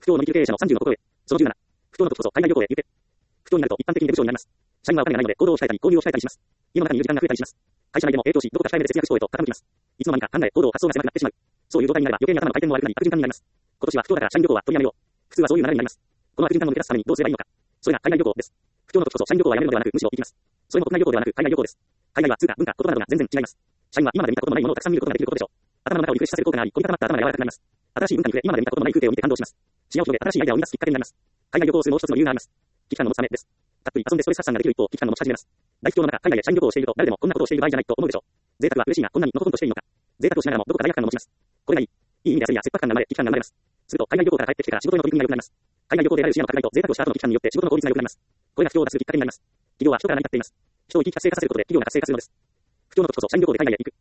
不況を乗り切る経営者の30の心得。その17。不況の時こそ海外旅行へ行け。不況になると一般的に出不調になります。社員はお金がないので行動を控えたり交流を控えたりします。家の中にいる時間が増えたりします。会社内でも影響し、どこか控えめで節約思考へと傾きます。いつの間にか考え、行動、発想が狭くなってしまう。そういう状態になれば余計に頭の回転も悪くなり悪循環になります。今年は不況だから社員旅行は取りやめよう。普通はそういう流れになります。この悪循環を抜け出すためにどうすればいいのか。それが海外旅行です。不況の時こそ社員旅行はやめるのではなく、むしろ行きます。それも国内旅行ではなく海外旅行です。海外は通貨、文化、言葉などが全然違います。社員は今まで見たことのないものをたくさん見ることができることでしょう。頭の中をリフレッシュさせる効果があり、凝り固まった頭が柔らかくなります。新しい文化に触れ、今まで見たことのない風景を見て感動します。視野を広げ、新しいアイデアを生み出すきっかけになります。海外旅行をするもう一つの理由があります。危機感の持つためです。たっぷり遊んでストレス発散ができる一方、危機感の持ち始めます。大不況の中、海外で社員旅行をしていると、誰でもこんなことをしている場合じゃないと思うでしょう。贅沢は嬉しいが、こんなにのほほんとしていいのか。贅沢をしながらも、どこか罪悪感が持ちます。これがいい。いい意味で焦りや切迫感が生まれ、危機感が生まれます。すると、海外旅行から帰ってきてから仕事への取り組みが良くなります。海外旅行で得られる視野の拡大と贅沢をした後の危機感によって仕事の効率が良くなります。これが不況を脱するきっかけになります。企業は人から成り立っています。人を生き活性化させることで企業が活性化するのです。不況の時こそ社員旅行で海外へ行く。